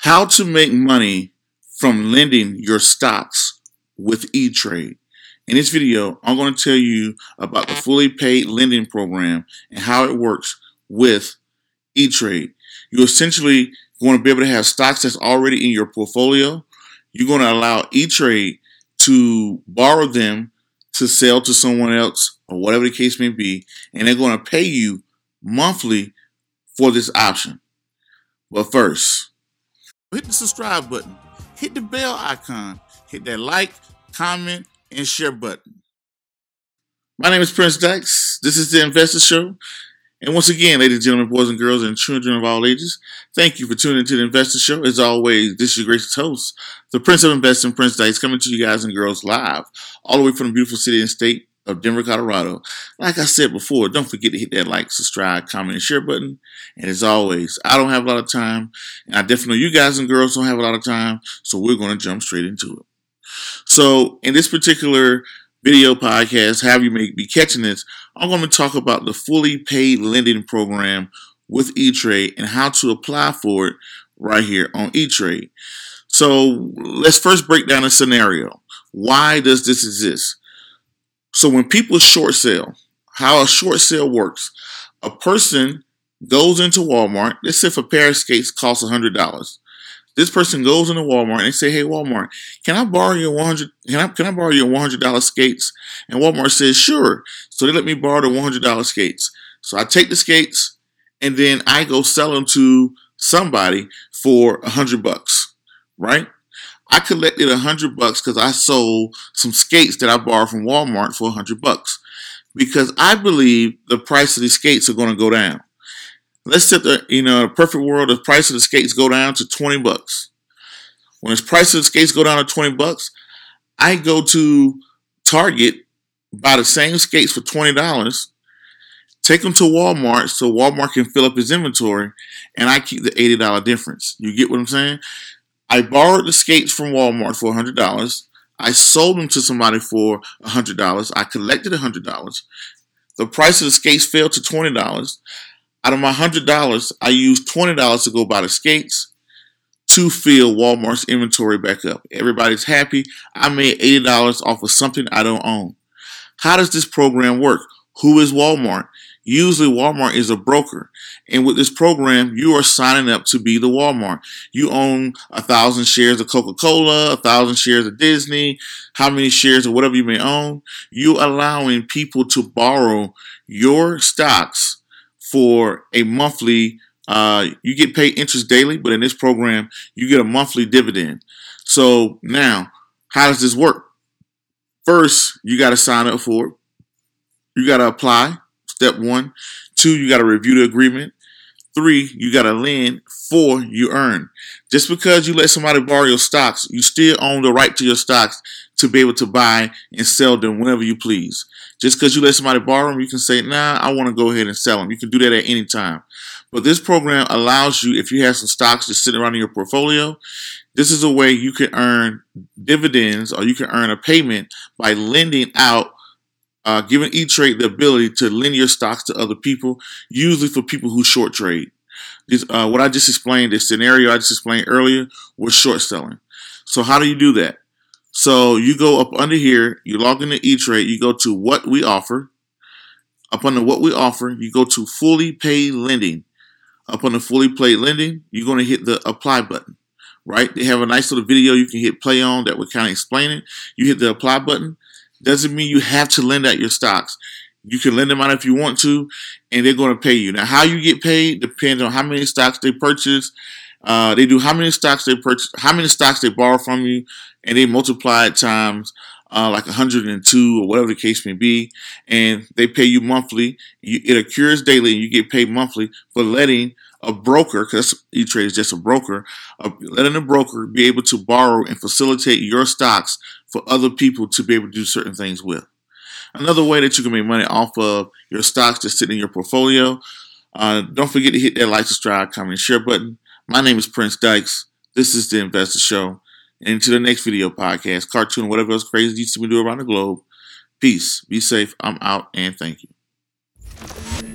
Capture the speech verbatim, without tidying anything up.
How to make money from lending your stocks with E-Trade. In this video, I'm going to tell you about the fully paid lending program and how it works with E-Trade. You essentially want to be able to have stocks that's already in your portfolio. You're going to allow E-Trade to borrow them to sell to someone else or whatever the case may be, and they're going to pay you monthly for this option. But first, hit the subscribe button, hit the bell icon, hit that like, comment, and share button. My name is Prince Dykes. This is the Investor Show. And once again, ladies and gentlemen, boys and girls, and children of all ages, thank you for tuning into the Investor Show. As always, this is your gracious host, the Prince of Investing, Prince Dykes, coming to you guys and girls live, all the way from the beautiful city and state of Denver, Colorado. Like I said before, don't forget to hit that like, subscribe, comment, and share button. And as always, I don't have a lot of time, and I definitely know you guys and girls don't have a lot of time, so we're going to jump straight into it. So in this particular video podcast, however you may be catching this, I'm going to talk about the fully paid lending program with E-Trade and how to apply for it right here on E-Trade. So let's first break down a scenario. Why does this exist? So when people short sell, how a short sale works, a person goes into Walmart. Let's say if a pair of skates costs one hundred dollars. This person goes into Walmart and they say, "Hey, Walmart, can I borrow your one hundred? Can I can I borrow your one hundred dollars skates?" And Walmart says, "Sure." So they let me borrow the one hundred dollars skates. So I take the skates and then I go sell them to somebody for a hundred bucks, right? I collected a hundred bucks because I sold some skates that I borrowed from Walmart for a hundred bucks because I believe the price of these skates are going to go down. Let's set the, you know, in a perfect world, the price of the skates go down to twenty bucks. When the price of the skates go down to twenty bucks, I go to Target, buy the same skates for twenty dollars, take them to Walmart so Walmart can fill up his inventory, and I keep the eighty dollars difference. You get what I'm saying? I borrowed the skates from Walmart for one hundred dollars. I sold them to somebody for one hundred dollars. I collected one hundred dollars. The price of the skates fell to twenty dollars. Out of my one hundred dollars, I used twenty dollars to go buy the skates to fill Walmart's inventory back up. Everybody's happy. I made eighty dollars off of something I don't own. How does this program work? Who is Walmart? Usually Walmart is a broker. And with this program, you are signing up to be the Walmart. You own a thousand shares of Coca-Cola, a thousand shares of Disney, how many shares of whatever you may own. You're allowing people to borrow your stocks for a monthly, uh, you get paid interest daily, but in this program, you get a monthly dividend. So now, how does this work? First, you got to sign up for it. You got to apply, step one. Two, you got to review the agreement. Three, you got to lend. Four, you earn. Just because you let somebody borrow your stocks, you still own the right to your stocks to be able to buy and sell them whenever you please. Just because you let somebody borrow them, you can say, nah, I want to go ahead and sell them. You can do that at any time. But this program allows you, if you have some stocks just sitting around in your portfolio, this is a way you can earn dividends or you can earn a payment by lending out, uh, giving E-Trade the ability to lend your stocks to other people, usually for people who short trade. This, uh, what I just explained, this scenario I just explained earlier, was short selling. So how do you do that? So you go up under here, you log into E-Trade, you go to what we offer. Up under what we offer, you go to fully paid lending. Up under fully paid lending, you're going to hit the apply button, right? They have a nice little video you can hit play on that would kind of explain it. You hit the apply button. Doesn't mean you have to lend out your stocks. You can lend them out if you want to, and they're going to pay you. Now, how you get paid depends on how many stocks they purchase. Uh, they do how many stocks they purchase, how many stocks they borrow from you, and they multiply it times uh, like one hundred two or whatever the case may be, and they pay you monthly. You, it occurs daily, and you get paid monthly for letting a broker, because E-Trade is just a broker, uh, letting a broker be able to borrow and facilitate your stocks for other people to be able to do certain things with. Another way that you can make money off of your stocks just sitting in your portfolio. Uh, don't forget to hit that like, subscribe, comment, and share button. My name is Prince Dykes. This is the Investor Show. And until the next video podcast, cartoon, whatever else crazy you see me do around the globe. Peace. Be safe. I'm out, and thank you.